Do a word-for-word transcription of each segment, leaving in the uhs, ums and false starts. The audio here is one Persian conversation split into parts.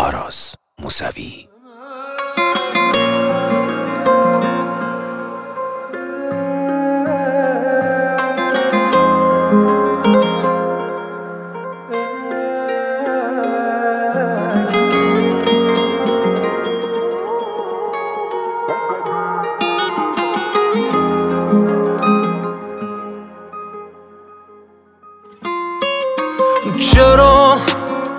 آراز موسوی. چرا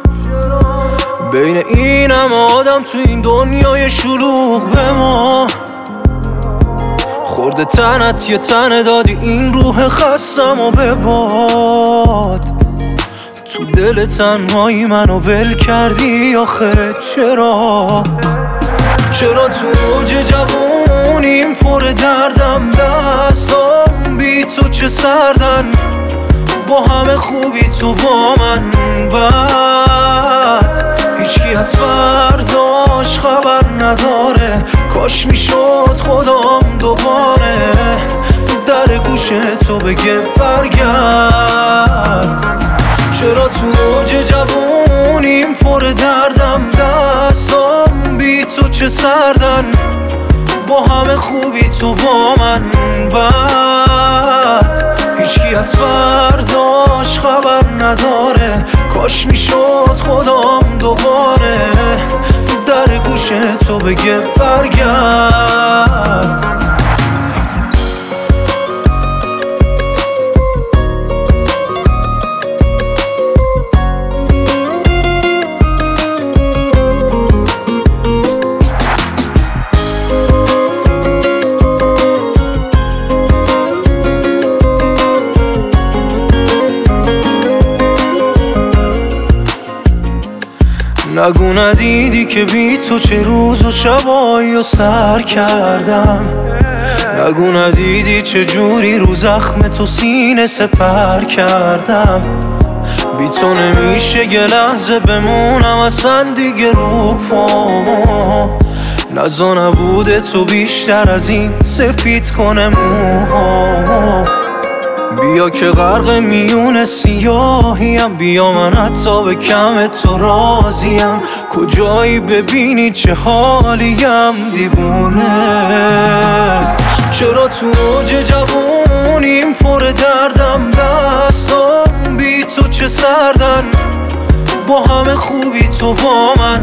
بین اینم آدم تو این دنیای شلوغ به ما خورده تنت یه تنه دادی این روح خستم و بباد تو دل تنهایی منو ول کردی آخه چرا چرا تو اوج جوونیم پر دردم دستام بی تو چه سردن با همه خوبی تو با من بد هیچکی از فرداش خبر نداره کاش میشد خودم دوباره در گوش تو بگه برگرد چرا تو اوج جوونیم پر دردم دستام بی تو چه سردن با همه خوبی تو با من بد هیچکی از فرداش خبر نداره کاش میشد خودم دوباره در گوش تو بگه برگرد نگو ندیدی که بی تو چه روز و شبایی و سر کردم نگو ندیدی چه جوری رو زخم تو سینه سپر کردم بی تو نمیشه یه لحظه بمونم اصلا دیگه رو پامو نزا نبوده تو بیشتر از این سفید کنه موهامو بیا که غرق میون سیاهیم بیا من حتی به کم تو راضیم کجایی ببینی چه حالیم دیوونه چرا تو اوج جوونیم پر دردم دستام بی تو چه سردن با همه خوبی تو با من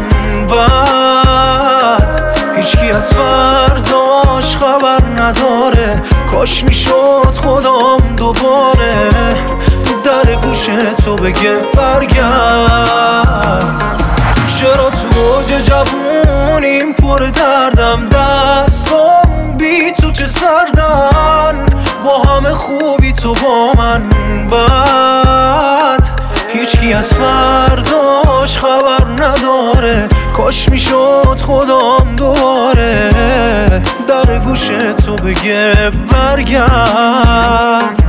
بد هیچکی از فرداش خبر نداره کاش میشد خودم دوباره در گوش تو بگه برگرد چرا تو اوج جوونیم پر دردم دستام بی تو چه سردن با همه خوبی تو با من بد هیچکی از فرداش خبر نداره کاش میشد خودم دوباره در گوش تو بگه برگرد